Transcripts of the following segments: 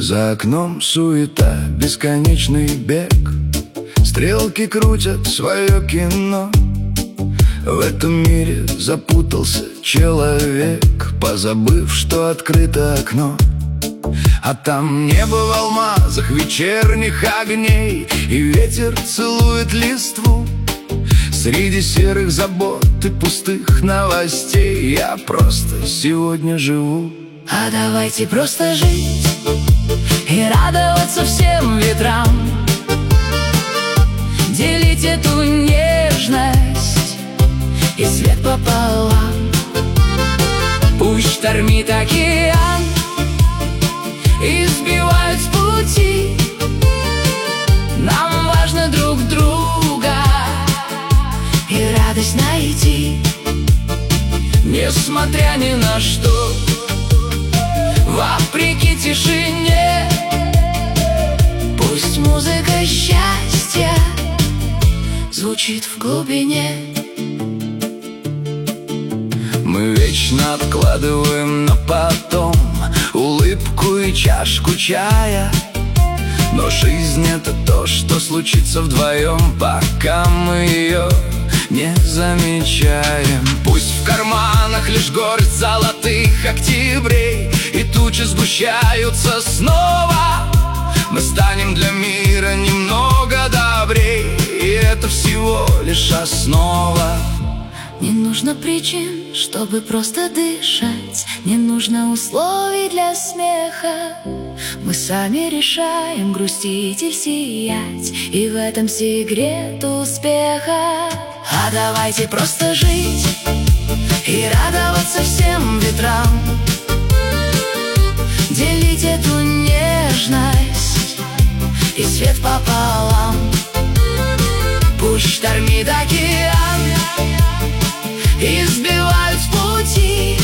За окном суета, бесконечный бег, стрелки крутят свое кино. В этом мире запутался человек, позабыв, что открыто окно. А там небо в алмазах вечерних огней, и ветер целует листву. Среди серых забот и пустых новостей я просто сегодня живу. А давайте просто жить и радоваться всем ветрам, делить эту нежность и свет пополам. Пусть штормит океан и сбивают с пути, нам важно друг друга и радость найти. Несмотря ни на что, вопреки тишине, пусть музыка счастья звучит в глубине. Мы вечно откладываем на потом улыбку и чашку чая, но жизнь — это то, что случится вдвоем, пока мы ее не замечаем. Пусть в карманах лишь горсть золотых октябрей, и тучи сгущаются снова, мы станем для мира немного добрей, и это всего лишь основа. Не нужно причин, чтобы просто дышать, не нужно условий для смеха. Мы сами решаем, грустить или сиять, и в этом секрет успеха. А давайте просто жить и радоваться всем ветрам, делить эту нежность и свет пополам. Пусть штормит океан и сбивают с пути,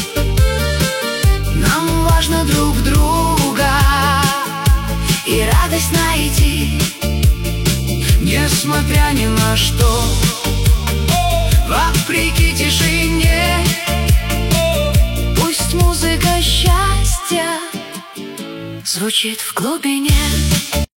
нам важно друг друга и радость найти. Несмотря ни на что, вопреки тишине, пусть музыка счастья звучит в глубине.